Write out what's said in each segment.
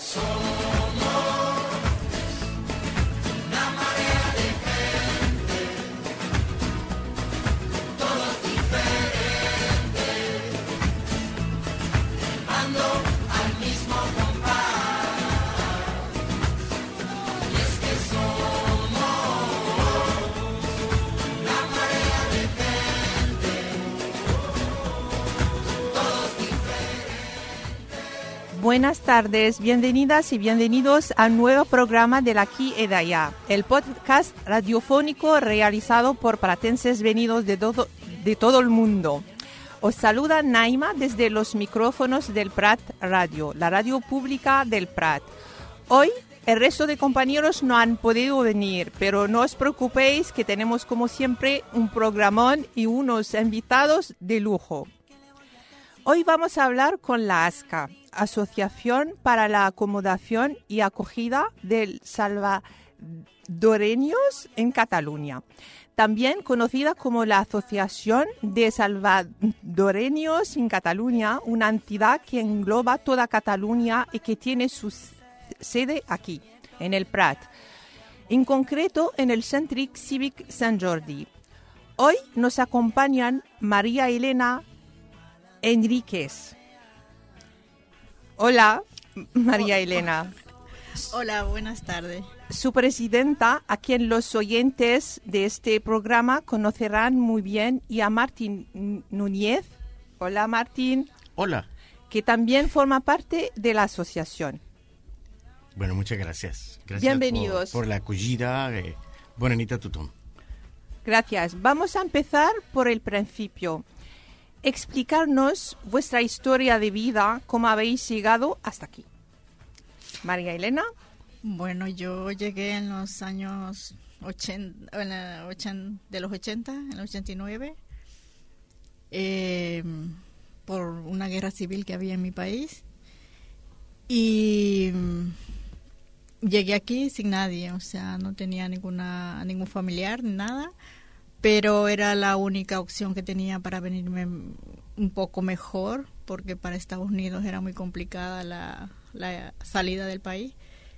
Buenas tardes, bienvenidas y bienvenidos al nuevo programa del Aquí y de Allá, el podcast radiofónico realizado por pratenses venidos de todo el mundo. Os saluda Naima desde los micrófonos del Prat Radio, la radio pública del Prat. Hoy el resto de compañeros no han podido venir, pero no os preocupéis que tenemos como siempre un programón y unos invitados de lujo. Hoy vamos a hablar con la ASCA, Asociación para la Acomodación y Acogida de Salvadoreños en Cataluña, también conocida como la Asociación de Salvadoreños en Cataluña, una entidad que engloba toda Cataluña y que tiene su sede aquí, en el Prat, en concreto en el Centre Cívic Sant Jordi. Hoy nos acompañan María Elena Enríquez. Hola, María Elena. Hola, buenas tardes. Su presidenta, a quien los oyentes de este programa conocerán muy bien, y a Martín Núñez. Hola, Martín. Hola. Que también forma parte de la asociación. Bueno, muchas gracias. Gracias Bienvenidos. por la acogida. Bona nit a tothom. Gracias. Vamos a empezar por el principio. Explicarnos vuestra historia de vida, cómo habéis llegado hasta aquí. María Elena. Bueno, yo llegué en los años 80, de los 80, en el 89, por una guerra civil que había en mi país. Y llegué aquí sin nadie, o sea, no tenía ningún familiar ni nada. Pero era la única opción que tenía para venirme un poco mejor, porque para Estados Unidos era muy complicada la salida del país.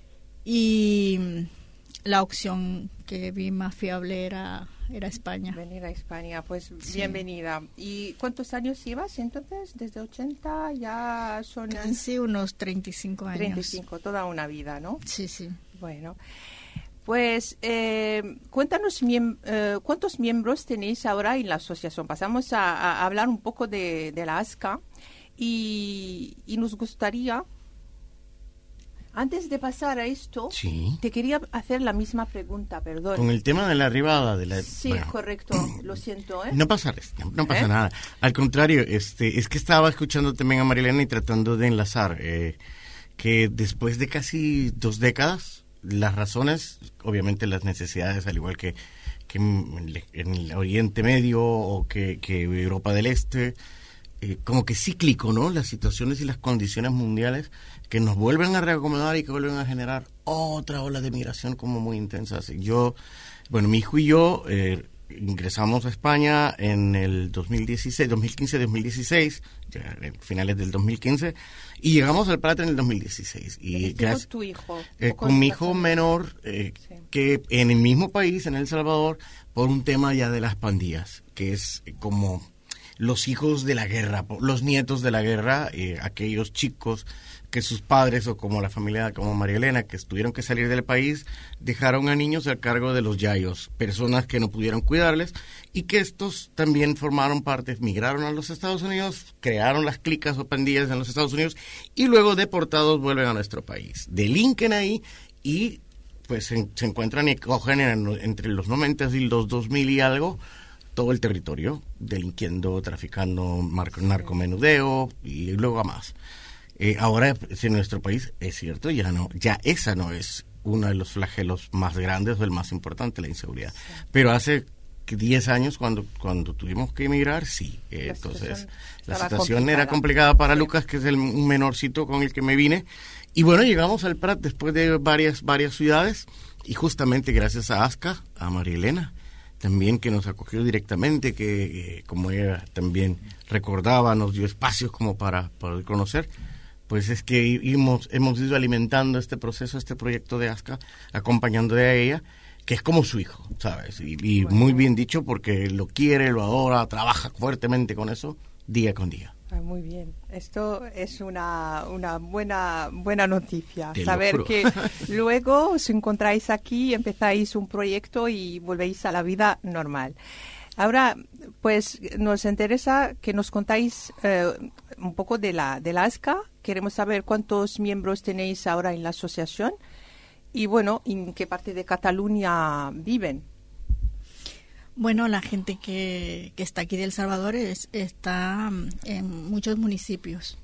Y la opción que vi más fiable era España. Venir a España, pues sí. Bienvenida. ¿Y cuántos años llevas entonces? ¿Desde 80 ya son...? Casi unos 35 años. 35, toda una vida, ¿no? Sí, sí. Bueno, pues cuéntanos cuántos miembros tenéis ahora en la asociación. Pasamos a hablar un poco de la ASCA y nos gustaría, antes de pasar a esto, sí. Te quería hacer la misma pregunta, perdón. Con el tema de la arribada de la... Sí, bueno, correcto, lo siento. No pasa nada. Al contrario, es que estaba escuchando también a Marilena y tratando de enlazar que después de casi 2 décadas, las razones, obviamente las necesidades, al igual que en el Oriente Medio o que Europa del Este, como que cíclico, ¿no? Las situaciones y las condiciones mundiales que nos vuelven a reacomodar y que vuelven a generar otra ola de migración como muy intensa. Mi hijo y yo ingresamos a España en el 2015-2016, finales del 2015, y llegamos al Prat en el 2016. Y gracias tu hijo? Con mi hijo menor, sí. Que en el mismo país, en El Salvador, por un tema ya de las pandillas, que es como los hijos de la guerra, los nietos de la guerra, aquellos chicos que sus padres o como la familia como María Elena, que tuvieron que salir del país, dejaron a niños al cargo de los yayos, personas que no pudieron cuidarles, y que estos también formaron parte, migraron a los Estados Unidos, crearon las clicas o pandillas en los Estados Unidos, y luego deportados vuelven a nuestro país. Delinquen ahí y pues se encuentran y cogen entre los 90 y los 2000 y algo todo el territorio, delinquiendo, traficando, narcomenudeo y luego a más. Ahora en nuestro país es cierto, ya esa no es uno de los flagelos más grandes o el más importante, la inseguridad. Sí. Pero hace 10 años cuando tuvimos que emigrar, sí. Entonces la situación era complicada para Lucas, que es un menorcito con el que me vine. Y bueno, llegamos al Prat después de varias ciudades, y justamente gracias a ASCA, a María Elena, también, que nos acogió directamente, que como ella también recordaba, nos dio espacios como para poder conocer. pues es que hemos ido alimentando este proceso, este proyecto de ASCA, acompañándole a ella, que es como su hijo, ¿sabes? Y bueno, muy bien dicho, porque lo quiere, lo adora, trabaja fuertemente con eso, día con día. Muy bien, esto es una buena noticia, Te saber que luego os encontráis aquí, empezáis un proyecto y volvéis a la vida normal. Ahora, pues nos interesa que nos contáis un poco de la ASCA. Queremos saber cuántos miembros tenéis ahora en la asociación y, bueno, en qué parte de Cataluña viven. Bueno, la gente que está aquí de El Salvador está en muchos municipios,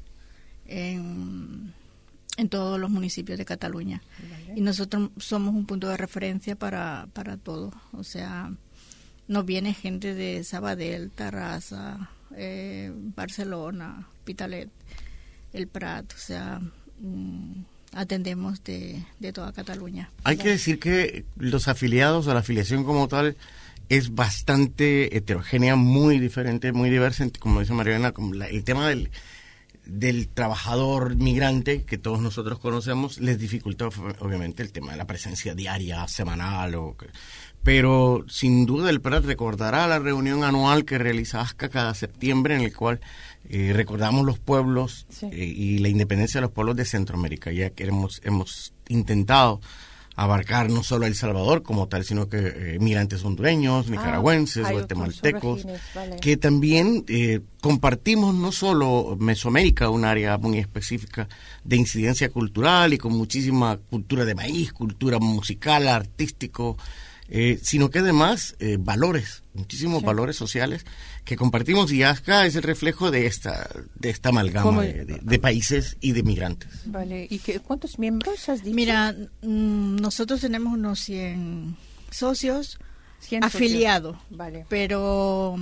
en todos los municipios de Cataluña. Vale. Y nosotros somos un punto de referencia para todo. O sea, nos viene gente de Sabadell, Tarrasa, Barcelona, Hospitalet, El Prat, o sea, atendemos de toda Cataluña. Hay que decir que los afiliados o la afiliación como tal es bastante heterogénea, muy diferente, muy diversa, como dice Mariana, como el tema del trabajador migrante que todos nosotros conocemos les dificulta obviamente el tema de la presencia diaria, semanal, pero sin duda el PRAT recordará la reunión anual que realiza ASCA cada septiembre, en el cual recordamos los pueblos y la independencia de los pueblos de Centroamérica, ya que hemos intentado abarcar no solo El Salvador como tal, sino que migrantes hondureños, nicaragüenses, guatemaltecos, vale, que también compartimos no solo Mesoamérica, un área muy específica de incidencia cultural y con muchísima cultura de maíz, cultura musical, artístico, sino que además valores, muchísimos valores sociales que compartimos, y ASCA es el reflejo de esta amalgama de países y de migrantes. Vale, ¿y cuántos miembros has dicho? Mira, nosotros tenemos unos 100 socios afiliados, vale, pero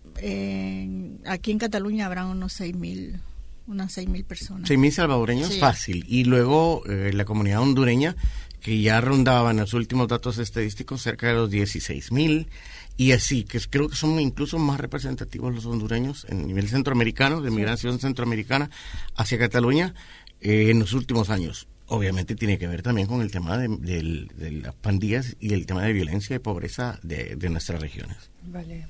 aquí en Cataluña habrán unas 6.000 personas. 6.000 salvadoreños, sí, fácil, y luego la comunidad hondureña, que ya rondaba en los últimos datos estadísticos cerca de los 16.000, y así, que creo que son incluso más representativos los hondureños en nivel centroamericano, de migración centroamericana hacia Cataluña en los últimos años. Obviamente tiene que ver también con el tema de las pandillas y el tema de violencia y pobreza de nuestras regiones. Vale.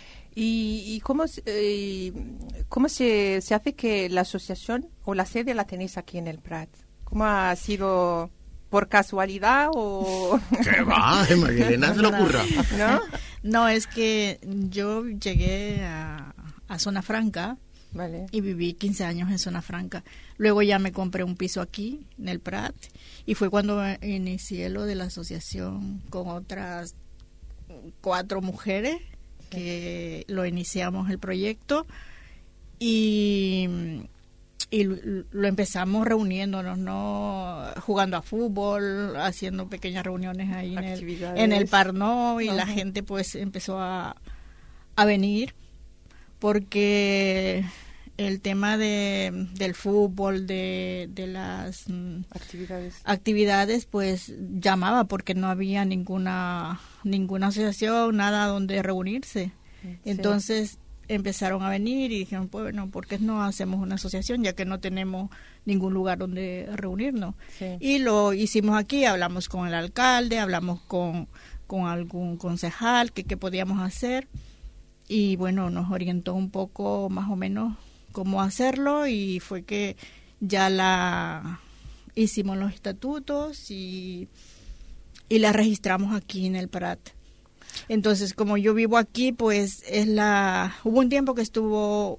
¿Y cómo se hace que la asociación o la sede la tenéis aquí en el Prat? ¿Cómo ha sido? ¿Por casualidad o...? ¿Qué va? Magdalena se le ocurra. ¿No? No, es que yo llegué a Zona Franca, vale, y viví 15 años en Zona Franca. Luego ya me compré un piso aquí, en el Prat, y fue cuando inicié lo de la asociación con otras 4 mujeres, que lo iniciamos el proyecto, y lo empezamos reuniéndonos, ¿no? Jugando a fútbol, haciendo pequeñas reuniones ahí en el Parnó, y la gente pues empezó a venir, porque el tema del fútbol, de las actividades pues llamaba, porque no había ninguna asociación, nada donde reunirse. Sí. Entonces empezaron a venir y dijeron, bueno, ¿por qué no hacemos una asociación, ya que no tenemos ningún lugar donde reunirnos? Sí. Y lo hicimos aquí, hablamos con el alcalde, hablamos con algún concejal, qué podíamos hacer, y bueno, nos orientó un poco más o menos cómo hacerlo, y fue que ya hicimos los estatutos y la registramos aquí en el Prat. Entonces, como yo vivo aquí, pues hubo un tiempo que estuvo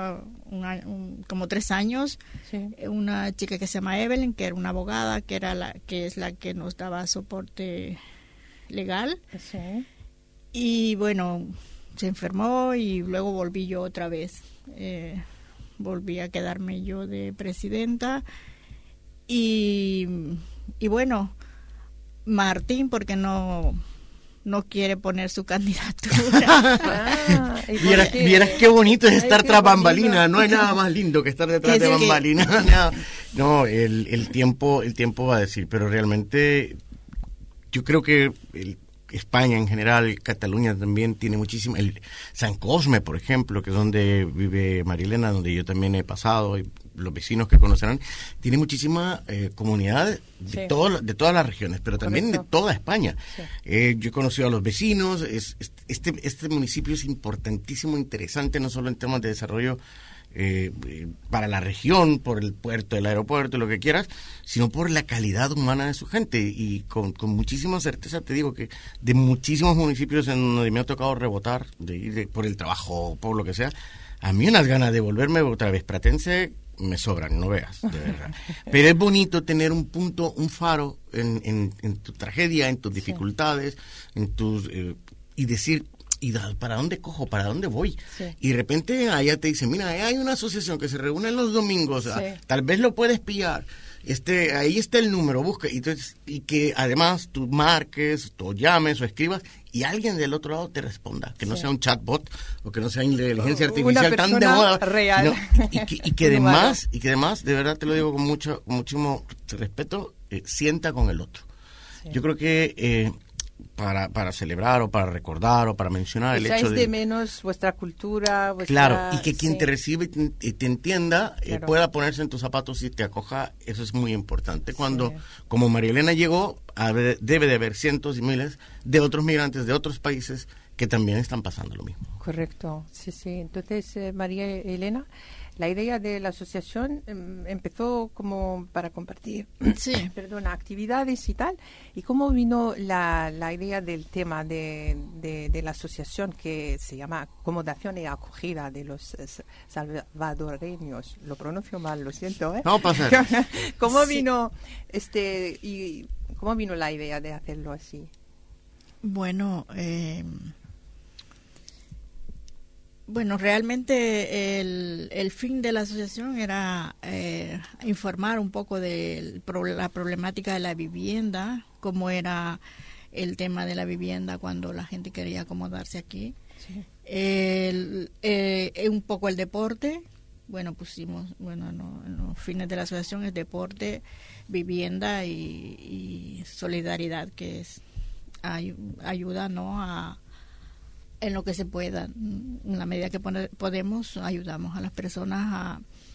como 3 años, sí, una chica que se llama Evelyn, que era una abogada, que es la que nos daba soporte legal. Sí. Y bueno, se enfermó y luego volví yo otra vez. Volví a quedarme yo de presidenta. Y bueno, Martín, porque no quiere poner su candidatura. Vieras qué bonito es estar tras bambalinas. No hay nada más lindo que estar detrás de bambalinas. No, el tiempo va a decir, pero realmente yo creo que España en general, Cataluña también tiene muchísimo, el San Cosme, por ejemplo, que es donde vive María Elena, donde yo también he pasado, y los vecinos que conocerán, tiene muchísima comunidad de todas las regiones, pero también de toda España. Sí. Yo he conocido a los vecinos, este municipio es importantísimo, interesante, no solo en temas de desarrollo para la región, por el puerto, el aeropuerto, lo que quieras, sino por la calidad humana de su gente, y con muchísima certeza te digo que de muchísimos municipios en donde me ha tocado rebotar por el trabajo, por lo que sea, a mí unas ganas de volverme otra vez pratense me sobran, no veas, de verdad. Pero es bonito tener un punto, un faro en tu tragedia, en tus dificultades, en tus y decir, ¿y para dónde cojo? ¿Para dónde voy? Sí. Y de repente allá te dicen, mira, hay una asociación que se reúne los domingos, tal vez lo puedes pillar, ahí está el número, busca, y que además tú marques, tú llames o escribas, y alguien del otro lado te responda, que no sea un chatbot, o que no sea inteligencia artificial tan de moda, real. Y que además, de verdad te lo digo con muchísimo respeto, sienta con el otro. Sí. Yo creo que para celebrar o para recordar o para mencionar el hecho de menos vuestra cultura, claro, y que quien te recibe y te entienda, claro, pueda ponerse en tus zapatos y te acoja, eso es muy importante. Cuando, como María Elena llegó, debe de haber cientos y miles de otros migrantes de otros países que también están pasando lo mismo. Correcto, sí. Entonces, María Elena, la idea de la asociación empezó como para compartir actividades y tal. ¿Y cómo vino la idea del tema de la asociación que se llama Acomodación y Acogida de los Salvadoreños? Lo pronuncio mal, lo siento, ¿eh? No pasa. ¿Cómo vino cómo vino la idea de hacerlo así? Bueno, realmente el fin de la asociación era informar un poco de la problemática de la vivienda, cómo era el tema de la vivienda cuando la gente quería acomodarse aquí. Sí. Un poco el deporte. Bueno, pusimos, en los fines de la asociación es deporte, vivienda y solidaridad, que es ayuda, ¿no?, en lo que se pueda, en la medida que podemos, ayudamos a las personas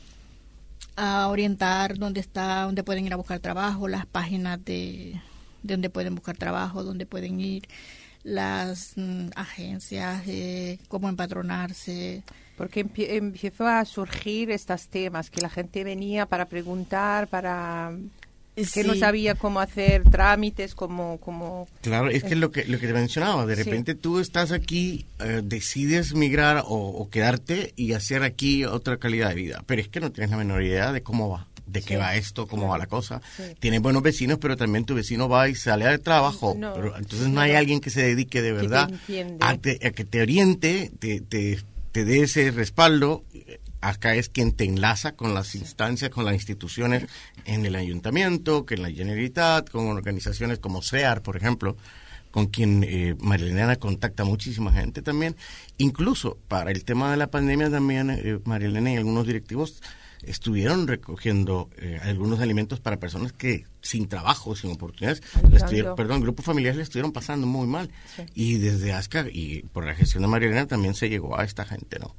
a orientar dónde pueden ir a buscar trabajo, las páginas de donde pueden buscar trabajo, dónde pueden ir, las agencias, cómo empadronarse. Porque empezó a surgir estos temas, que la gente venía para preguntar, que no sabía cómo hacer trámites, como claro, es que lo que te mencionaba, de repente tú estás aquí, decides migrar o quedarte y hacer aquí otra calidad de vida, pero es que no tienes la menor idea de cómo va, de qué va esto, cómo va la cosa. Tienes buenos vecinos, pero también tu vecino va y sale al trabajo, pero entonces no hay alguien que se dedique de verdad a que te oriente, te dé ese respaldo. Acá es quien te enlaza con las instancias, con las instituciones en el ayuntamiento, que en la Generalitat, con organizaciones como CEAR, por ejemplo, con quien María Elena contacta muchísima gente también. Incluso para el tema de la pandemia también María Elena y algunos directivos estuvieron recogiendo algunos alimentos para personas que sin trabajo, sin oportunidades, grupos familiares le estuvieron pasando muy mal. Sí. Y desde ASCA y por la gestión de María Elena también se llegó a esta gente, ¿no?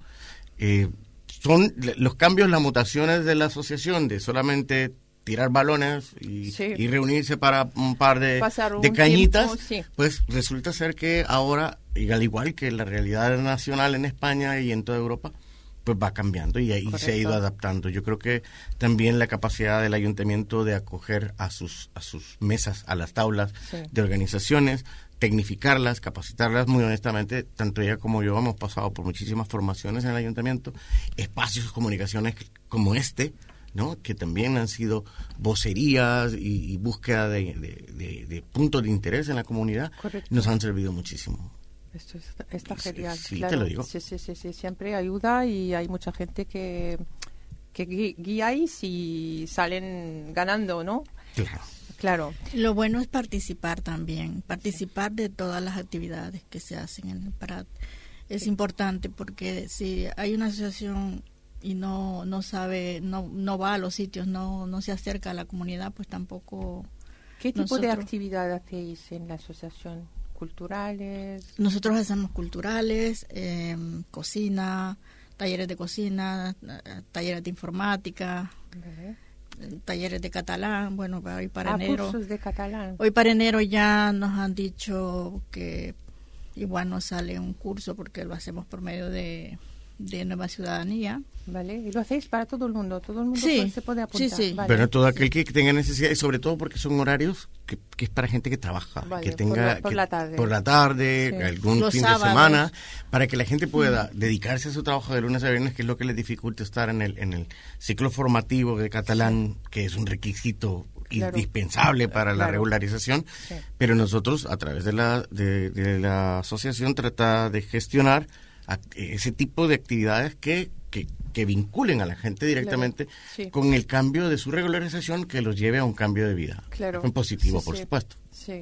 Son los cambios, las mutaciones de la asociación, de solamente tirar balones y reunirse para un par de cañitas, pues resulta ser que ahora, y al igual que la realidad nacional en España y en toda Europa, pues va cambiando y ahí se ha ido adaptando. Yo creo que también la capacidad del ayuntamiento de acoger a sus mesas, a las tablas de organizaciones, tecnificarlas, capacitarlas, muy honestamente, tanto ella como yo hemos pasado por muchísimas formaciones en el ayuntamiento, espacios de comunicaciones como ¿no?, que también han sido vocerías y búsqueda de puntos de interés en la comunidad. Correcto. Nos han servido muchísimo. Esto está genial. Sí, claro. Te lo digo. Sí, siempre ayuda y hay mucha gente que guiáis y salen ganando, ¿no? Claro. Lo bueno es participar también, participar de todas las actividades que se hacen en el Prat. Es importante porque si hay una asociación y no sabe, no va a los sitios, no se acerca a la comunidad, pues tampoco. ¿Qué tipo de actividad hacéis en la asociación? culturales. Nosotros hacemos culturales, cocina, talleres de cocina, talleres de informática, talleres de catalán. Bueno, hoy para enero. Cursos de catalán. Hoy para enero ya nos han dicho que igual nos sale un curso porque lo hacemos por medio de Nueva Ciudadanía. Vale, y lo hacéis para todo el mundo sí, se puede apuntar. Sí. Vale. Pero todo aquel que tenga necesidad, y sobre todo porque son horarios que es para gente que trabaja, vale, que tenga por la tarde, sí, algún los fin sábados de semana, para que la gente pueda dedicarse a su trabajo de lunes a viernes, que es lo que les dificulta estar en el ciclo formativo de catalán, que es un requisito indispensable para la regularización. Sí. Pero nosotros, a través de la asociación, trata de gestionar ese tipo de actividades que vinculen a la gente directamente con el cambio de su regularización, que los lleve a un cambio de vida. En positivo, por supuesto. Sí.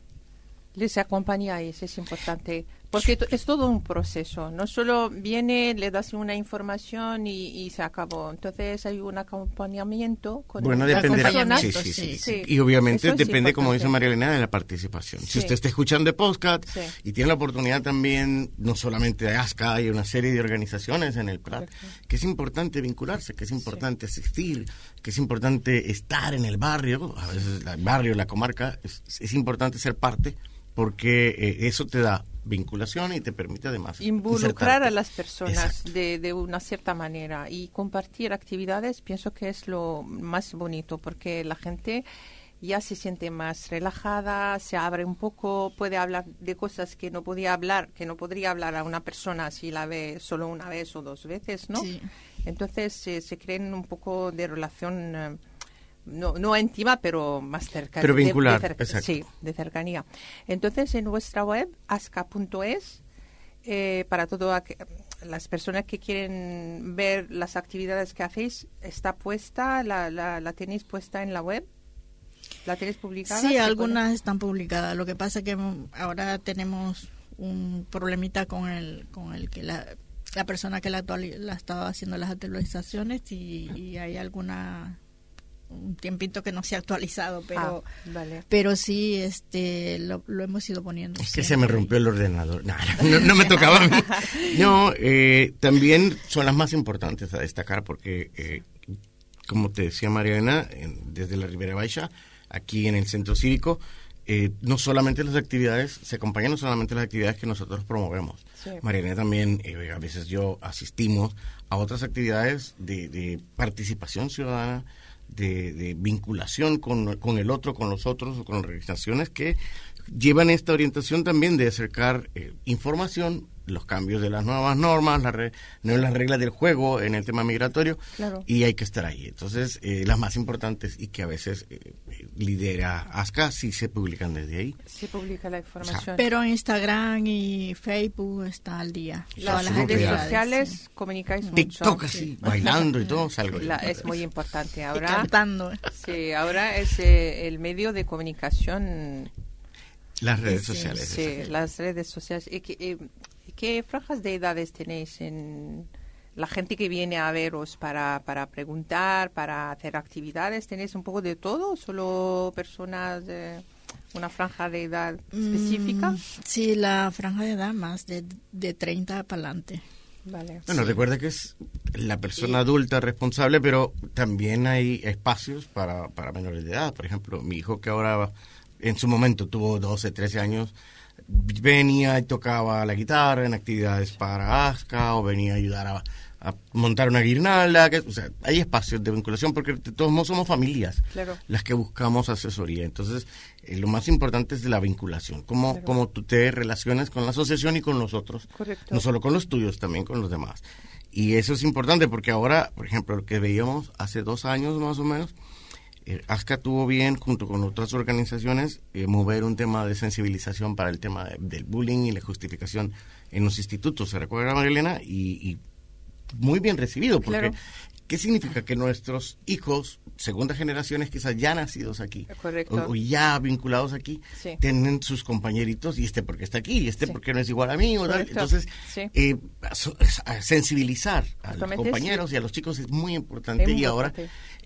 Les acompañáis, es importante, porque es todo un proceso. No solo viene, le das una información y se acabó. Entonces hay un acompañamiento con depende personas. Sí. Y obviamente depende, como dice María Elena, de la participación. Si usted está escuchando de podcast y tiene la oportunidad también, no solamente de ASCA, hay una serie de organizaciones en el Prat, que es importante vincularse, que es importante asistir, que es importante estar en el barrio, a veces el barrio, la comarca, es importante ser parte, porque eso te da vinculación y te permite además involucrar a las personas de una cierta manera y compartir actividades. Pienso que es lo más bonito, porque la gente ya se siente más relajada, se abre un poco, puede hablar de cosas que no podría hablar a una persona si la ve solo una vez o dos veces, ¿no? Sí. Entonces se creen un poco de relación no íntima, pero más cercana. Pero vincular, exacto. Sí, de cercanía. Entonces, en vuestra web, asca.es, para todas las personas que quieren ver las actividades que hacéis, ¿está puesta? ¿La tenéis puesta en la web? ¿La tenéis publicada? Sí, algunas están publicadas. Lo que pasa es que ahora tenemos un problemita con el que la persona que la estaba haciendo las actualizaciones y hay un tiempito que no se ha actualizado, pero sí lo hemos ido poniendo. Es que se me rompió el ordenador. No me tocaba a mí. No, también son las más importantes a destacar porque, como te decía Mariana, desde la Ribera Baixa, aquí en el Centro Cívico, no solamente las actividades, se acompañan no solamente las actividades que nosotros promovemos. Sí. Mariana también, a veces asistimos a otras actividades de participación ciudadana, de vinculación con el otro, con los otros o con organizaciones que llevan esta orientación también de acercar información, los cambios de las nuevas normas, las reglas del juego en el tema migratorio, y hay que estar ahí. Entonces, las más importantes y que a veces lidera ASCA, sí se publican desde ahí. Se publica la información. Pero en Instagram y Facebook está al día. Las redes sociales comunicáis mucho. TikTok así, bailando y todo, salgo. Es muy importante. Ahora, y cantando. Sí, ahora es el medio de comunicación. Las redes sociales. Sí, las redes sociales. ¿Qué franjas de edades tenéis en la gente que viene a veros para preguntar, para hacer actividades? ¿Tenéis un poco de todo o solo personas de una franja de edad específica? Sí, la franja de edad más de 30 para adelante. Vale. Bueno, recuerda que es la persona adulta responsable, pero también hay espacios para menores de edad. Por ejemplo, mi hijo, que ahora en su momento tuvo 12, 13 años, venía y tocaba la guitarra en actividades para ASCA, o venía a ayudar a montar una guirnalda. O sea, hay espacios de vinculación porque de todos modos somos familias las que buscamos asesoría. Entonces, lo más importante es de la vinculación, cómo tú te relacionas con la asociación y con los otros. Correcto. No solo con los tuyos, también con los demás. Y eso es importante porque ahora, por ejemplo, lo que veíamos hace 2 años más o menos, ASCA tuvo bien, junto con otras organizaciones, mover un tema de sensibilización para el tema del bullying y la justificación en los institutos. ¿Se recuerda, Marilena? Y muy bien recibido, porque ¿qué significa? Que nuestros hijos, segundas generaciones, quizás ya nacidos aquí, o ya vinculados aquí, tienen sus compañeritos, y porque está aquí, y porque no es igual a mí, o tal. Entonces, sensibilizar a los compañeros y a los chicos es muy importante, y ahora...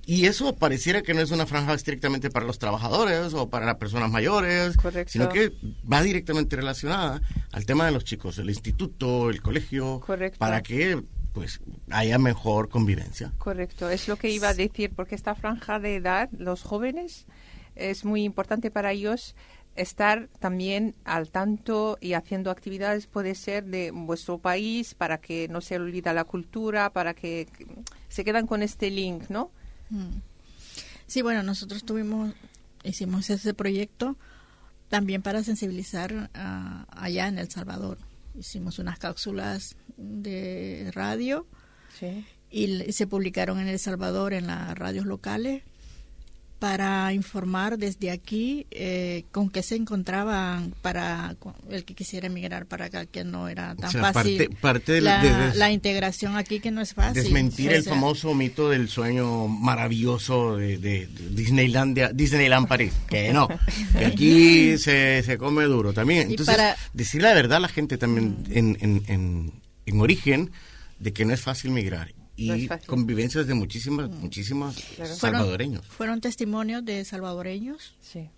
Y eso pareciera que no es una franja estrictamente para los trabajadores o para las personas mayores, Correcto. sino que va directamente relacionada al tema de los chicos, el instituto, el colegio, Correcto. para que pues haya mejor convivencia. Correcto, es lo que iba a decir, porque esta franja de edad, los jóvenes, es muy importante para ellos estar también al tanto y haciendo actividades, puede ser de vuestro país, para que no se olvida la cultura, para que se quedan con este link, ¿no? Sí, bueno, nosotros hicimos ese proyecto también para sensibilizar allá en El Salvador. Hicimos unas cápsulas de radio Sí. y se publicaron en El Salvador en las radios locales para informar desde aquí con qué se encontraban para el que quisiera emigrar para acá, que no era tan fácil. Parte de la integración aquí, que no es fácil. Desmentir el famoso mito del sueño maravilloso de Disneyland París, que no, que aquí se come duro también. Entonces, decir la verdad a la gente también en origen de que no es fácil migrar. Y no convivencias de muchísimas claro. Salvadoreños. Fueron testimonios de salvadoreños, sí,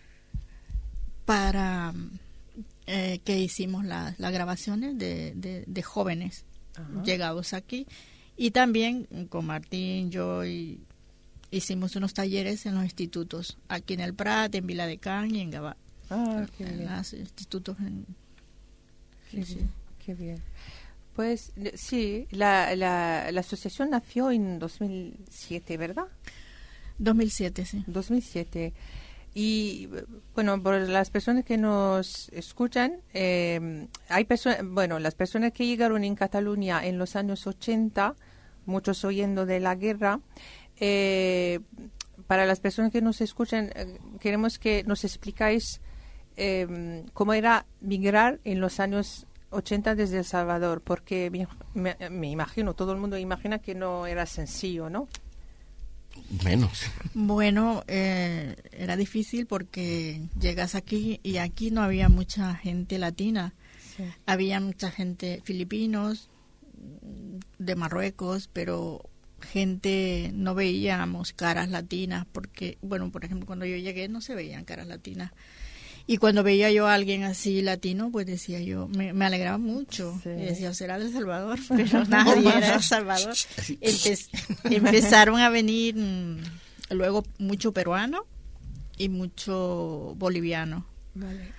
para que hicimos las grabaciones de jóvenes llegados aquí. Y también con Martín, yo hicimos unos talleres en los institutos, aquí en el Prat, en Vila de Can y en Gabá. Qué bien. En los institutos. Qué bien. Pues sí, la asociación nació en 2007, ¿verdad? 2007, sí. 2007. Y bueno, por las personas que nos escuchan, hay personas, bueno, las personas que llegaron en Cataluña en los años 80, muchos oyendo de la guerra, para las personas que nos escuchan, queremos que nos explicáis cómo era migrar en los años 80 desde El Salvador, porque me imagino, todo el mundo imagina que no era sencillo, ¿no? Menos. Bueno, era difícil porque llegas aquí y aquí no había mucha gente latina. Sí. Había mucha gente filipinos, de Marruecos, pero no veíamos caras latinas porque, bueno, por ejemplo, cuando yo llegué no se veían caras latinas. Y cuando veía yo a alguien así latino, pues decía yo, me alegraba mucho. Sí. Y decía, será de El Salvador, pero nadie era de El Salvador. Empezaron a venir luego mucho peruano y mucho boliviano. Vale.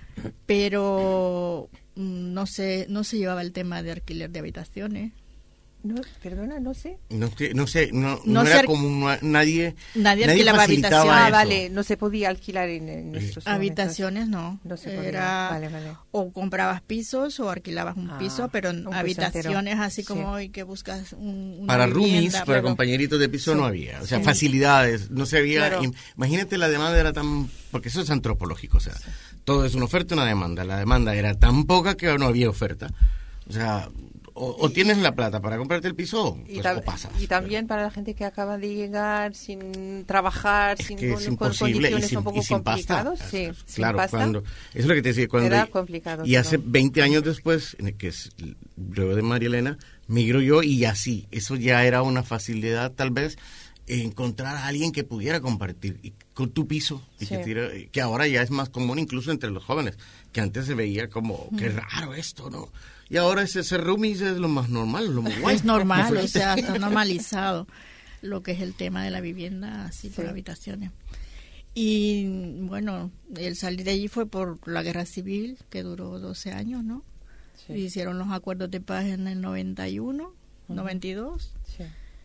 Pero no se llevaba el tema de alquiler de habitaciones. No, perdona, no sé. No era como nadie alquilaba habitaciones. Vale, no se podía alquilar en estos habitaciones, momentos. No se podía. Era, vale. O comprabas pisos o alquilabas un piso, pero habitaciones así como sí. hoy que buscas una para vivienda, roomies, para compañeritos de piso no había, o sea, facilidades, no se había. Claro. Imagínate, la demanda era tan, porque eso es antropológico, o sea, todo es una oferta y una demanda. La demanda era tan poca que no había oferta, o sea. O tienes la plata para comprarte el piso, pues, o pasas. Y también para la gente que acaba de llegar sin trabajar, con condiciones un poco complicadas. Sí, claro, sin pasta. Eso es lo que te decía. Era complicado. Y hace 20 años después, que es luego de María Elena, migro yo y así. Eso ya era una facilidad, tal vez, encontrar a alguien que pudiera compartir con tu piso. Y sí. Que ahora ya es más común incluso entre los jóvenes, que antes se veía como, qué raro esto, ¿no? Y ahora ese roomies es lo más normal, lo más guay. Es normal, o sea, está normalizado lo que es el tema de la vivienda así por habitaciones. Y bueno, el salir de allí fue por la guerra civil, que duró 12 años, ¿no? Sí. Hicieron los acuerdos de paz en el 91, 92. Sí.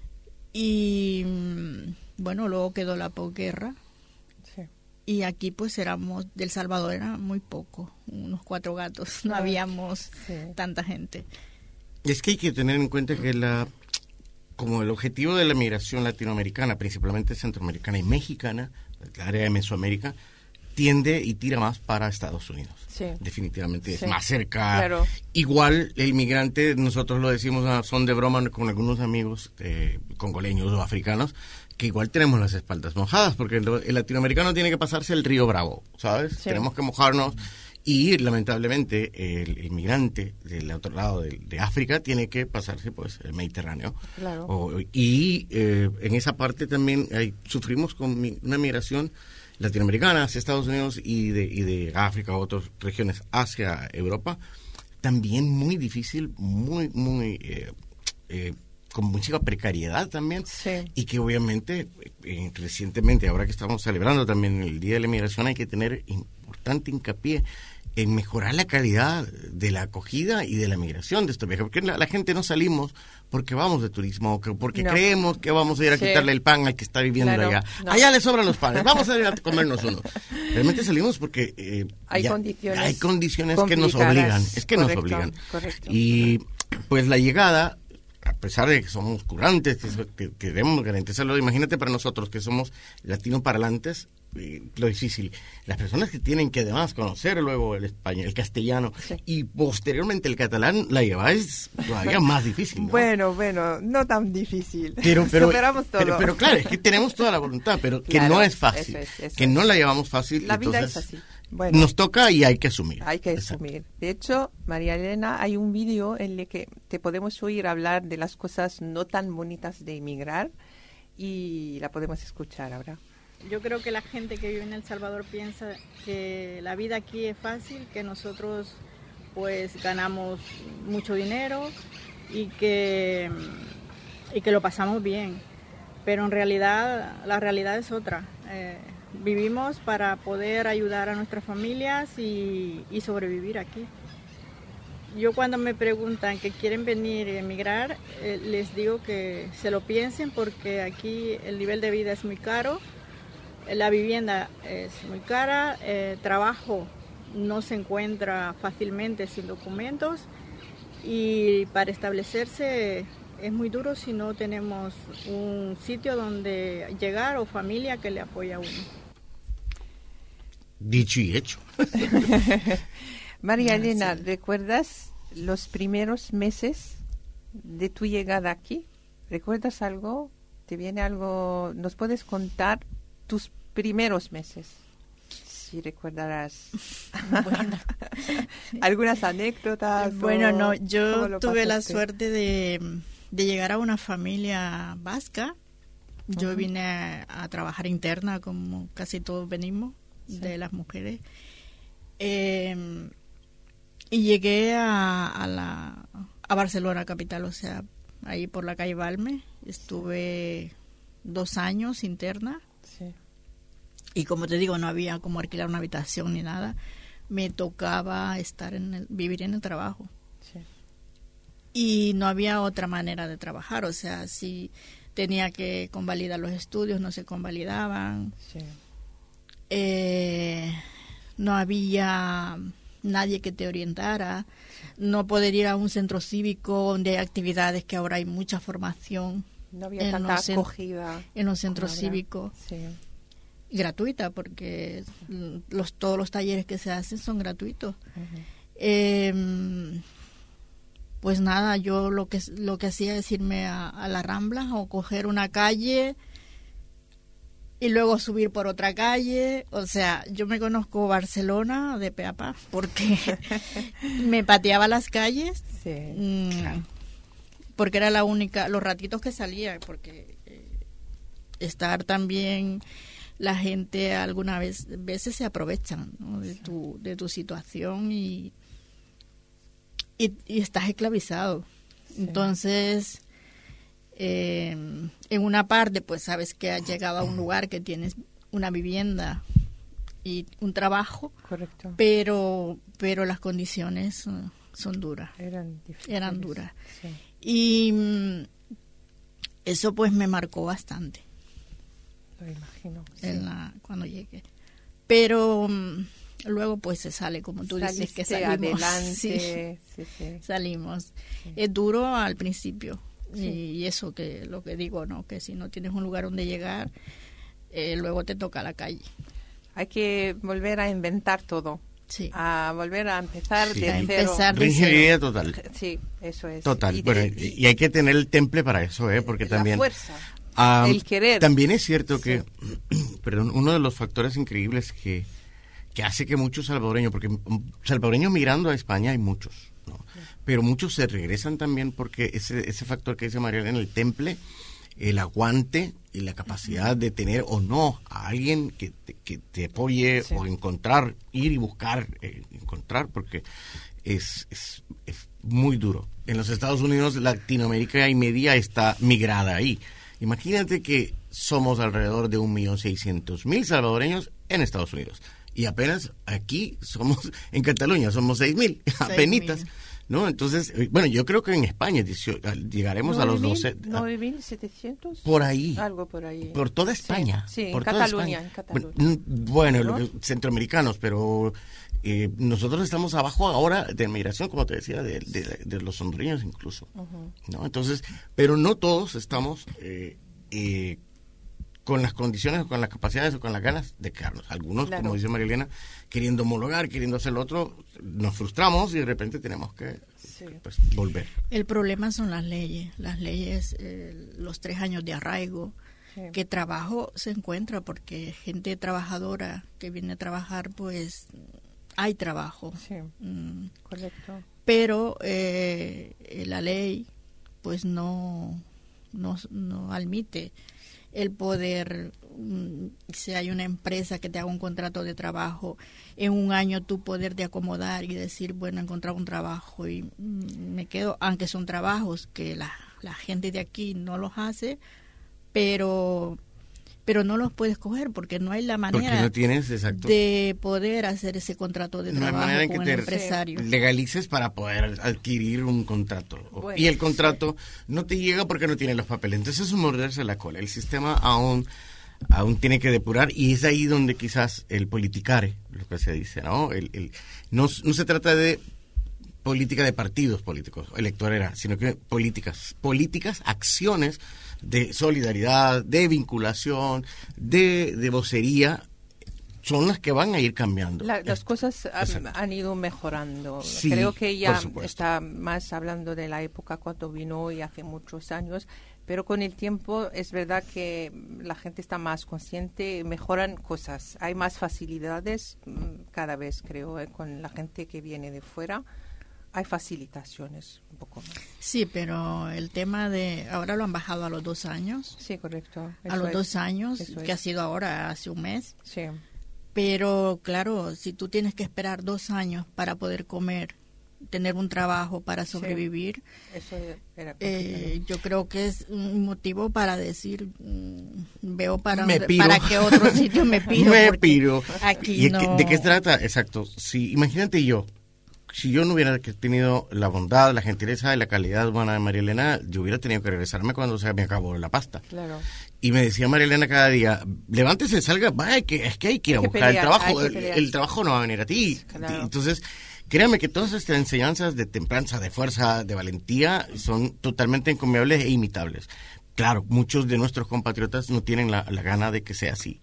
Y bueno, luego quedó la posguerra. Y aquí pues del Salvador era muy poco, unos 4 gatos, no habíamos tanta gente. Es que hay que tener en cuenta que como el objetivo de la migración latinoamericana, principalmente centroamericana y mexicana, el área de Mesoamérica, tiende y tira más para Estados Unidos. Sí. Definitivamente es más cerca. Claro. Igual el migrante, nosotros lo decimos a son de broma con algunos amigos congoleños o africanos, que igual tenemos las espaldas mojadas, porque el latinoamericano tiene que pasarse el río Bravo, ¿sabes? Sí. Tenemos que mojarnos Y lamentablemente el inmigrante del otro lado de África tiene que pasarse pues el Mediterráneo. Claro. En esa parte también sufrimos con una migración latinoamericana hacia Estados Unidos y de África a otras regiones hacia Europa, también muy difícil, muy con mucha precariedad también, Sí. y que obviamente recientemente, ahora que estamos celebrando también el Día de la Inmigración, hay que tener importante hincapié en mejorar la calidad de la acogida y de la migración de estos viajes, porque la gente no salimos porque vamos de turismo, o porque No. creemos que vamos a ir a Sí. quitarle el pan al que está viviendo Claro, allá. no. Allá le sobran los panes, vamos a ir a comernos uno. Realmente salimos porque Hay condiciones que nos complicadas. obligan, es que nos Correcto, obligan. correcto. Y pues la llegada, a pesar de que somos curantes, que queremos garantizarlo, imagínate para nosotros que somos latinoparlantes, lo difícil. Las personas que tienen que además conocer luego el español, el castellano, Sí. y posteriormente el catalán, la lleva es todavía más difícil, ¿no? Bueno, no tan difícil. Pero Superamos todo. Pero claro, es que tenemos toda la voluntad, pero que Claro, no es fácil, eso que es. no la llevamos fácil. La vida entonces, es así. Bueno. nos toca y hay que asumir. Hay que Exacto. asumir. De hecho, María Elena, hay un vídeo en el que te podemos oír hablar de las cosas no tan bonitas de emigrar y la podemos escuchar ahora. Yo creo que la gente que vive en El Salvador piensa que la vida aquí es fácil, que nosotros pues ganamos mucho dinero y que lo pasamos bien. Pero en realidad la realidad es otra. Vivimos para poder ayudar a nuestras familias y sobrevivir aquí. Yo cuando me preguntan que quieren venir y emigrar, les digo que se lo piensen porque aquí el nivel de vida es muy caro. La vivienda es muy cara, trabajo no se encuentra fácilmente sin documentos y para establecerse es muy duro si no tenemos un sitio donde llegar o familia que le apoye a uno. Dicho y hecho. María Elena, sí. ¿recuerdas los primeros meses de tu llegada aquí? ¿Recuerdas algo? ¿Te viene algo? ¿Nos puedes contar tus primeros meses? Si recordarás. Bueno. ¿Algunas anécdotas? Bueno, no, ¿cómo yo lo tuve la pasaste? suerte de llegar a una familia vasca. Yo Ujú. vine a trabajar interna, como casi todos venimos, Sí. de las mujeres. Y llegué a Barcelona capital, o sea, ahí por la calle Balme. Estuve 2 años interna. Sí. Y como te digo, no había como alquilar una habitación ni nada. Me tocaba vivir en el trabajo. Sí. Y no había otra manera de trabajar. O sea, si tenía que convalidar los estudios, no se convalidaban. Sí. No había nadie que te orientara. No poder ir a un centro cívico donde hay actividades, que ahora hay mucha formación No había En tanta los acogida. en los centros como ahora. cívicos. Sí. Gratuita, porque todos los talleres que se hacen son gratuitos. Ujú. Pues nada, yo lo que hacía es irme a la Rambla o coger una calle y luego subir por otra calle. O sea, yo me conozco Barcelona de pe a pa porque me pateaba las calles. Sí. Porque era la única, los ratitos que salía, porque estar también, la gente algunas veces se aprovechan, ¿no? de tu situación y estás esclavizado. Sí. Entonces, en una parte, pues sabes que has llegado a un lugar que tienes una vivienda y un trabajo, Correcto. pero las condiciones son duras. Eran difíciles. Eran duras. Sí. Y eso pues me marcó bastante Lo imagino. Sí. cuando llegué. Pero luego pues se sale, como tú dices, que Saliste salimos. adelante. Sí, Sí. salimos. Sí. Es duro al principio. Sí. Y eso que lo que digo, ¿no? Que si no tienes un lugar donde llegar, luego te toca la calle. Hay que volver a inventar todo. Sí. A volver a empezar Sí. de A cero. empezar de Reingeniería total. Sí, eso es. Total. Y Bueno, de- y hay que tener el temple para eso, porque la también... fuerza. Ah, el querer. También es cierto que, perdón, uno de los factores increíbles que que hace que muchos salvadoreños, porque salvadoreños migrando a España hay muchos, ¿no? Pero muchos se regresan también porque ese factor que dice Mariela en el temple, el aguante y la capacidad de tener o no a alguien que te apoye, o encontrar, ir y buscar, encontrar, porque es muy duro. En los Estados Unidos, Latinoamérica y media está migrada ahí. Imagínate que somos alrededor de 1.600.000 salvadoreños en Estados Unidos. Y apenas aquí somos, en Cataluña, somos 6.000, apenitas, ¿no? Entonces, bueno, yo creo que en España llegaremos a los 12. 9.700. Por ahí. Algo por ahí. Por toda España. Sí, por en toda Cataluña. España. En Cataluña. Bueno, ¿no? Centroamericanos, pero nosotros estamos abajo ahora de migración, como te decía, de los hondureños incluso, ¿no? Entonces, pero no todos estamos con las condiciones, o con las capacidades, o con las ganas de quedarnos. Algunos, claro, como dice Marilena, queriendo homologar, queriendo hacer lo otro, nos frustramos y de repente tenemos que pues, volver. El problema son las leyes, los 3 años de arraigo, que trabajo se encuentra, porque gente trabajadora que viene a trabajar, pues hay trabajo. Sí, correcto. Pero la ley pues no admite el poder, si hay una empresa que te haga un contrato de trabajo, en un año tú poder de acomodar y decir, bueno, he encontrado un trabajo y me quedo, aunque son trabajos que la gente de aquí no los hace, pero no los puedes coger porque no hay la manera no tienes, exacto, de poder hacer ese contrato de trabajo con el empresario. Legalices para poder adquirir un contrato. Bueno, y el contrato no te llega porque no tiene los papeles. Entonces es un morderse la cola. El sistema aún tiene que depurar, y es ahí donde quizás el politicare, lo que se dice, ¿no? No se trata de política de partidos políticos, electorera, sino que políticas, acciones de solidaridad, de vinculación, de vocería, son las que van a ir cambiando. Las cosas han ido mejorando. Sí, creo que ya está más hablando de la época cuando vino y hace muchos años, pero con el tiempo es verdad que la gente está más consciente, mejoran cosas, hay más facilidades cada vez, creo, con la gente que viene de fuera. Hay facilitaciones un poco más. Sí, pero el tema de... Ahora lo han bajado a los 2 años. Sí, correcto. A los 2 años, que ha sido ahora hace un mes. Sí. Pero, claro, si tú tienes que esperar 2 años para poder comer, tener un trabajo para sobrevivir, eso era yo creo que es un motivo para decir, veo para qué otro sitio me piro. Piro. Aquí no... ¿De qué se trata? Exacto. Si, imagínate si yo no hubiera tenido la bondad, la gentileza y la calidad humana de María Elena, yo hubiera tenido que regresarme cuando se me acabó la pasta. Claro. Y me decía María Elena cada día, levántese, salga, vaya, es que hay que ir a buscar el trabajo. El trabajo no va a venir a ti. Claro. Entonces, créame que todas estas enseñanzas de templanza, de fuerza, de valentía, son totalmente encomiables e imitables. Claro, muchos de nuestros compatriotas no tienen la gana de que sea así.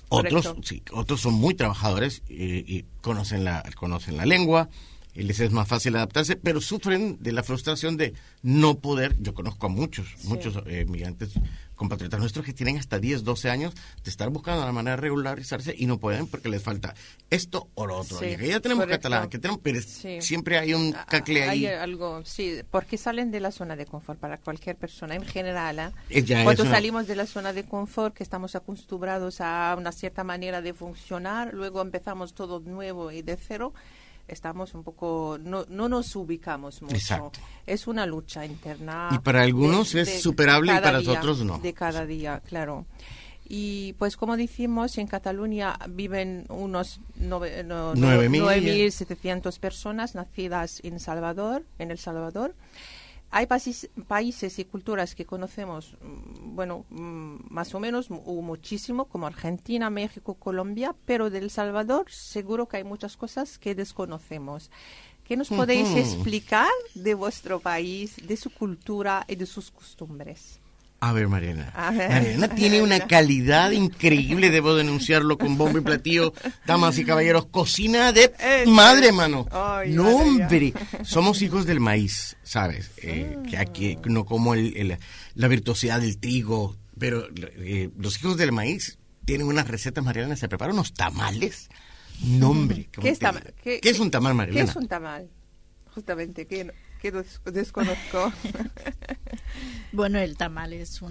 Otros son muy trabajadores y conocen la lengua, y les es más fácil adaptarse, pero sufren de la frustración de no poder. Yo conozco a muchos migrantes, compatriotas nuestros que tienen hasta 10, 12 años de estar buscando la manera de regularizarse y no pueden porque les falta esto o lo otro. Y ya tenemos catalán, pero siempre hay un cacle ahí. Hay algo, porque salen de la zona de confort para cualquier persona en general. Cuando salimos de la zona de confort, que estamos acostumbrados a una cierta manera de funcionar, luego empezamos todo nuevo y de cero. Estamos un poco, no nos ubicamos mucho. Exacto. Es una lucha interna. Y para algunos es superable y para otros no. De cada día, claro. Y pues como decimos, en Cataluña viven unos 9.700 personas nacidas en El Salvador. Hay países y culturas que conocemos, más o menos, muchísimo, como Argentina, México, Colombia, pero de El Salvador seguro que hay muchas cosas que desconocemos. ¿Qué nos podéis explicar de vuestro país, de su cultura y de sus costumbres? A ver, Mariana. Mariana tiene una calidad increíble, debo denunciarlo con bombo y platillo. Damas y caballeros, cocina de madre, mano. No, hombre. Somos hijos del maíz, ¿sabes? Que aquí no como la virtuosidad del trigo, pero los hijos del maíz tienen unas recetas, Mariana, se preparan unos tamales nombre. ¿Qué es ¿Qué es un tamal, Marilena? ¿Qué es un tamal? Justamente, que desconozco. Bueno, el tamal es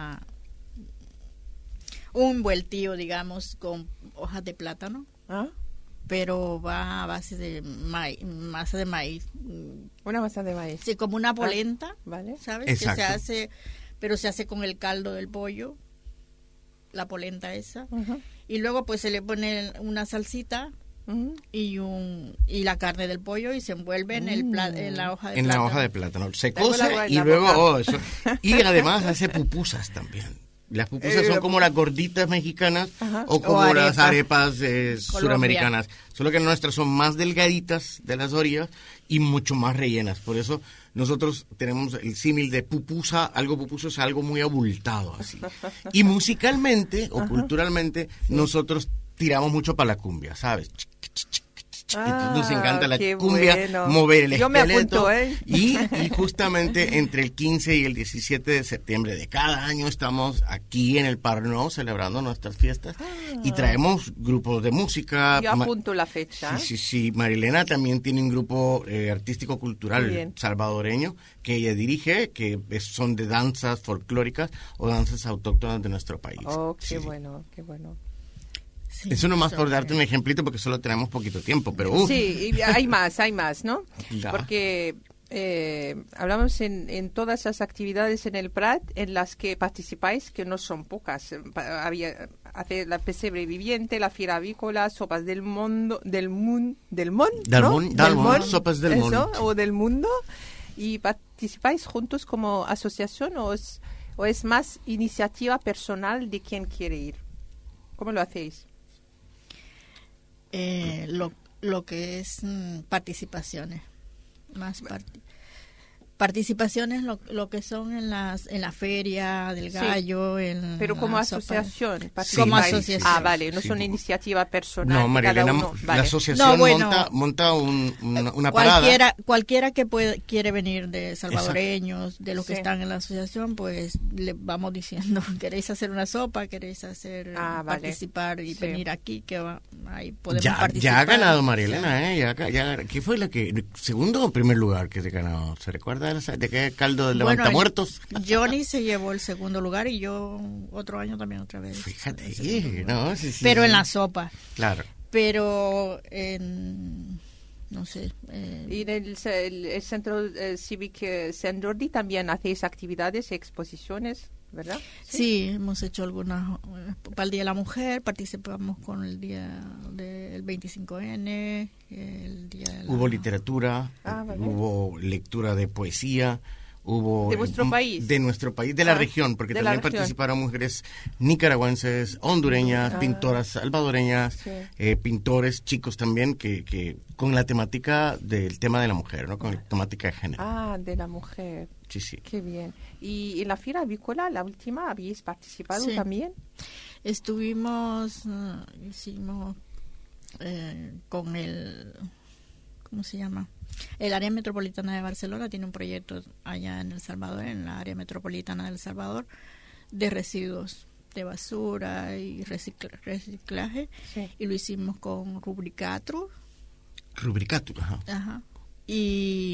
un vueltillo, digamos, con hojas de plátano, ¿Ah? pero va a base de masa de maíz. Una masa de maíz. Sí, como una polenta, ¿vale? ¿sabes? Exacto. Que se hace, pero se hace con el caldo del pollo, la polenta esa. Ujú, Y luego pues se le pone una salsita ujú. y la carne del pollo y se envuelve en la hoja de En plátano. la hoja de plátano. Se Tengo el agua cose en y la luego... boca. eso. Y además hace pupusas también. Las pupusas son como las gorditas mexicanas Ajá. o como O las arepa. arepas suramericanas. Solo que nuestras son más delgaditas de las orillas y mucho más rellenas. Por eso nosotros tenemos el símil de pupusa. Algo pupuso es algo muy abultado así. Y musicalmente o culturalmente nosotros tiramos mucho para la cumbia, ¿sabes? Entonces nos encanta la qué cumbia, bueno. mover el Yo me esqueleto. apunto, ¿eh? Y justamente entre el 15 y el 17 de septiembre de cada año estamos aquí en el Parno celebrando nuestras fiestas y traemos grupos de música. Yo apunto la fecha. Sí. Marilena también tiene un grupo artístico Muy cultural bien. salvadoreño que ella dirige, que son de danzas folclóricas o danzas autóctonas de nuestro país. Oh, qué Sí. bueno, qué bueno. Sí, Eso nomás por sobre- darte un ejemplito porque solo tenemos poquito tiempo, pero Sí, y hay más, ¿no? Ya. Porque hablamos en todas las actividades en el Prat en las que participáis, que no son pocas. Hace la pesebre viviente, la fiera avícola, sopas del mundo, del mon, Dalmón, sopas del eso, mundo. o del mundo. ¿Y participáis juntos como asociación o es más iniciativa personal de quien quiere ir? ¿Cómo lo hacéis? Lo que es participaciones, participaciones lo que son en la feria del Sí, gallo, pero como la sopa. asociación. Sí, participáis. Como asociación. Ah, vale, no Sí. son iniciativa personal. No, de Marilena, cada uno. la Vale. asociación No, bueno, monta una parada. Cualquiera que quiere venir de salvadoreños, de los que Sí. están en la asociación, pues le vamos diciendo, queréis hacer una sopa, queréis hacer Ah, vale. participar y Sí. venir aquí, ahí podemos Ya participar. ha ganado Marilena, ¿eh? ¿Qué fue la que segundo o primer lugar que se ganó? ¿Se recuerda de qué caldo del Bueno, levantamuertos? Johnny se llevó el segundo lugar y yo otro año también otra vez. Fíjate, el segundo lugar. no, sí, Pero sí. en la sopa. Claro. Pero no sé. Y en el Centro Civic San Jordi también hacéis actividades y exposiciones, ¿verdad? Sí, hemos hecho algunas para el Día de la Mujer, participamos con el día del 25N, el día de la... Hubo literatura, Ah, vale. hubo lectura de poesía, hubo... ¿De vuestro país? De nuestro país, de la región, porque de la también región. participaron mujeres nicaragüenses, hondureñas, pintoras salvadoreñas, Sí. pintores chicos también, que con la temática del tema de la mujer, ¿no? Con la temática de género. Ah, de la mujer. Sí. Qué bien. ¿Y en la fiera avícola, la última, habéis participado Sí. también? Hicimos con ¿cómo se llama? El área metropolitana de Barcelona tiene un proyecto allá en El Salvador, en la área metropolitana de El Salvador, de residuos de basura y reciclaje, Sí. y lo hicimos con Rubricatur, Rubricatur, ajá. ajá, y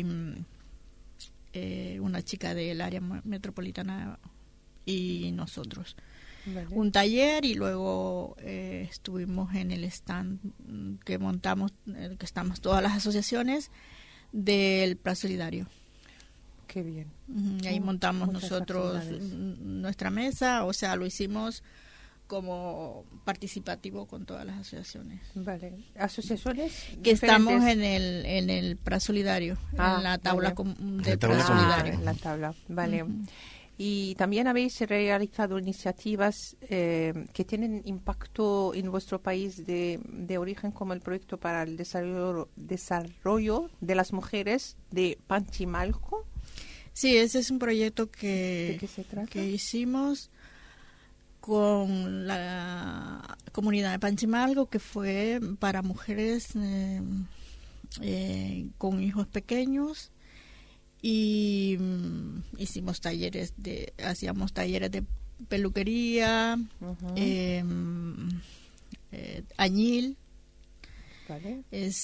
una chica del área metropolitana y nosotros. Vale. Un taller y luego estuvimos en el stand que montamos, que estamos todas las asociaciones del Plan Solidario. Qué bien. Y ahí montamos Muchas nosotros actividades. nuestra mesa, o sea, lo hicimos como participativo con todas las asociaciones. Vale. ¿Asociaciones? Que estamos diferentes? en el Plan Solidario, Ah, en la tabla vale. del La tabla Plan solidaria. Solidario. En la tabla, vale. Ujú. Y también habéis realizado iniciativas que tienen impacto en vuestro país de origen, como el proyecto para el desarrollo de las mujeres de Panchimalco. Sí, ese es un proyecto ¿De qué se trata? que hicimos con la comunidad de Panchimalco, que fue para mujeres con hijos pequeños, y hacíamos talleres de peluquería, Ujú. añil, Vale.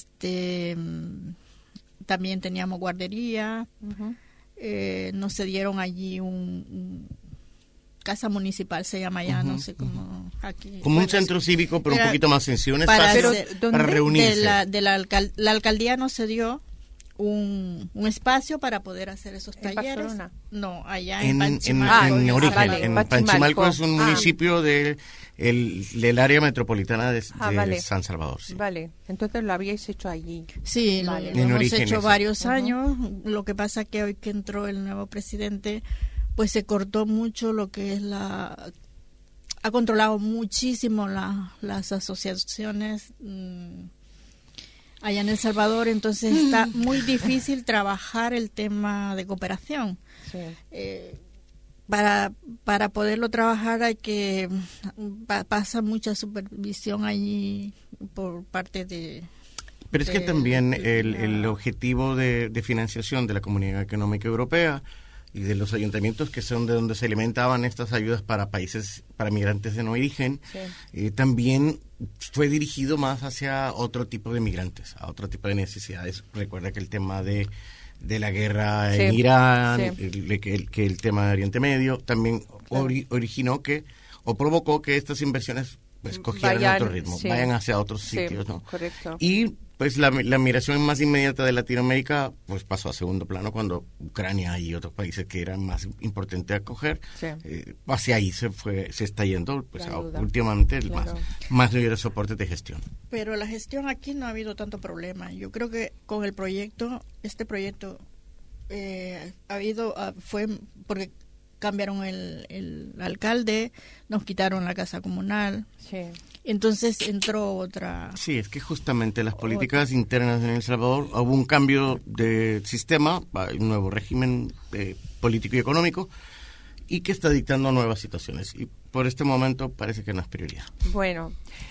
También teníamos guardería. Ujú. Nos cedieron allí un casa municipal, se llama ya, no sé cómo aquí. Como un centro cívico, pero un era poquito más sencillo, un para espacio hacer- ¿dónde? para reunirse. La alcaldía nos cedió un espacio para poder hacer esos ¿En talleres. Barcelona? No, allá En, en en, Panchimalco. en Origen. vale, En Panchimalco. Panchimalco es un Ah. municipio del área metropolitana de Vale. San Salvador. Sí. Vale, entonces lo habíais hecho allí. Sí, Vale. lo En hemos Origen hecho eso. varios años. Lo que pasa que hoy que entró el nuevo presidente, pues se cortó mucho lo que es ha controlado muchísimo las asociaciones allá en El Salvador, entonces está muy difícil trabajar el tema de cooperación. Sí. Para poderlo trabajar hay que pasa mucha supervisión allí por parte de... Pero es que de- también de- el objetivo de financiación de la Comunidad Económica Europea y de los ayuntamientos, que son de donde se alimentaban estas ayudas para países, para migrantes de no origen, Sí. también fue dirigido más hacia otro tipo de migrantes, a otro tipo de necesidades. Recuerda que el tema de la guerra en Sí, Irán, sí. que el tema de Oriente Medio, también originó o provocó que estas inversiones pues cogieran Vayan, otro ritmo, sí. vayan hacia otros Sí, sitios, ¿no? correcto. Y pues la migración más inmediata de Latinoamérica pues pasó a segundo plano cuando Ucrania y otros países que eran más importantes acoger, Sí. hacia ahí se está yendo pues La ayuda. últimamente Claro. más de soporte de gestión. Pero la gestión aquí no ha habido tanto problema. Yo creo que con el proyecto, este proyecto fue porque cambiaron el alcalde, nos quitaron la casa comunal, Sí. entonces entró otra... Sí, es que justamente las políticas internas en El Salvador hubo un cambio de sistema, hay un nuevo régimen político y económico y que está dictando nuevas situaciones y por este momento parece que no es prioridad. Bueno,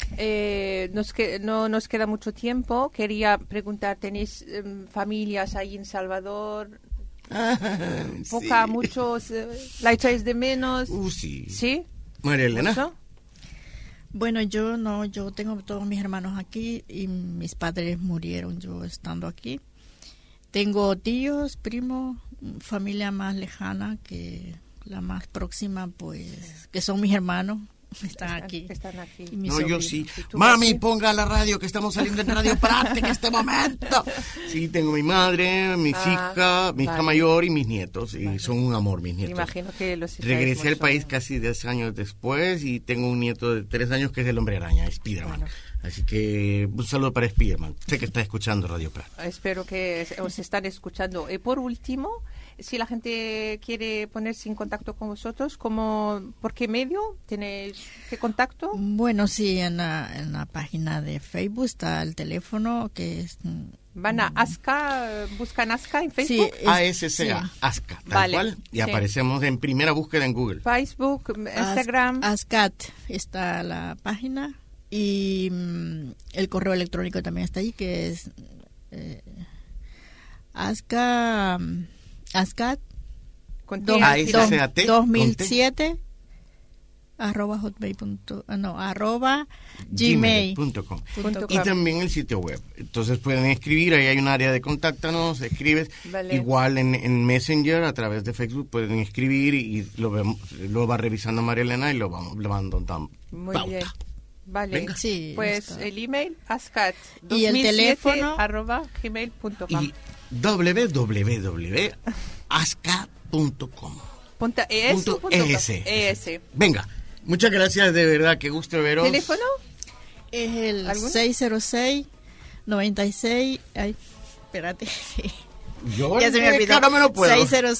no nos queda mucho tiempo. Quería preguntar, ¿tenéis familias ahí en Salvador? Poca, Sí. muchos, ¿la echáis de menos? Sí. ¿Sí? María Elena. ¿Mucho? Bueno, yo tengo todos mis hermanos aquí y mis padres murieron yo estando aquí. Tengo tíos, primos, familia más lejana que la más próxima, pues, que son mis hermanos, están aquí. Están aquí. Y mis No, yo sobrinos. sí. ¿Y tú, Mami, Martín? ponga la radio, que estamos saliendo en Radio Prate en este momento. Sí, tengo mi madre, mi hija vale. mayor y mis nietos. Y son un amor, mis Me nietos. imagino que los echáis Regresé al mucho. país casi 10 años después y tengo un nieto de 3 años que es el Hombre Araña, Spiderman. Bueno. Así que un saludo para Spiderman. Sé que está escuchando Radio Prate. Espero que os están escuchando. Y por último, si la gente quiere ponerse en contacto con vosotros, ¿por qué medio? ¿Tenéis qué contacto? Bueno, sí, en la página de Facebook está el teléfono que es... Van a ASCA, buscan ASCA en Sí, Facebook, ASCA, sí. ASCA, tal Vale, cual. Y sí. aparecemos en primera búsqueda en Google. Facebook, Instagram. ASCAT está la página y el correo electrónico también está ahí, que es ASCAT con dos- T. ASCAT, 2007 arroba gmail.com. gmail.com. Y también el sitio web. Entonces pueden escribir, ahí hay un área de contáctanos, escribes. Vale. Igual en Messenger, a través de Facebook, pueden escribir y lo va revisando María Elena y le van dando Muy pauta. bien. Vale. Venga. Sí, Pues está. el email ascat Y el teléfono @gmail.com. Y www.asca.com. ES. Venga, muchas gracias, de verdad, qué gusto veros. ¿Teléfono? Es el ¿Algún? 606-96. Ay, espérate. Yo Ya se me olvidó. no me lo puedo.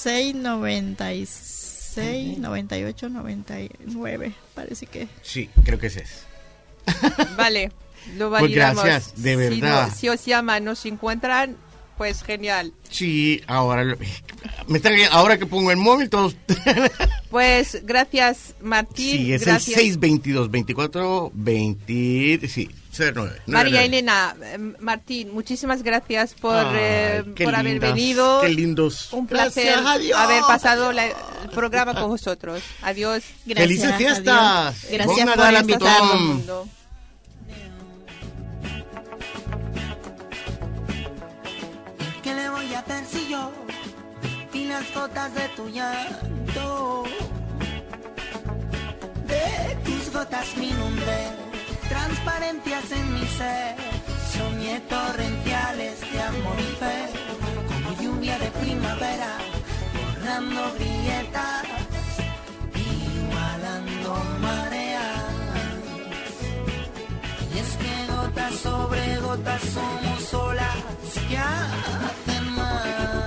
606-96-98-99. Parece que. Sí, creo que ese es. Vale, lo Pues validamos. gracias, de verdad. Si os llaman, nos encuentran, pues genial. Sí, ahora ahora que pongo el móvil todos. Pues gracias, Martín. Sí, es gracias. el 622-24-20, sí, 09. María Elena, Martín, muchísimas gracias por haber lindas, venido. Qué lindos. Un placer Gracias, adiós. haber pasado el programa con vosotros. Adiós. Gracias, ¡Felices fiestas! adiós. Gracias Bon por Nadal a Fiestas a todo el tothom. mundo. si yo vi las gotas de tu llanto. De tus gotas me inundé, transparencias en mi ser. Soñé torrenciales de amor y fe, como lluvia de primavera, borrando grietas, igualando mareas. Y es que gotas sobre gotas somos olas que hacen más.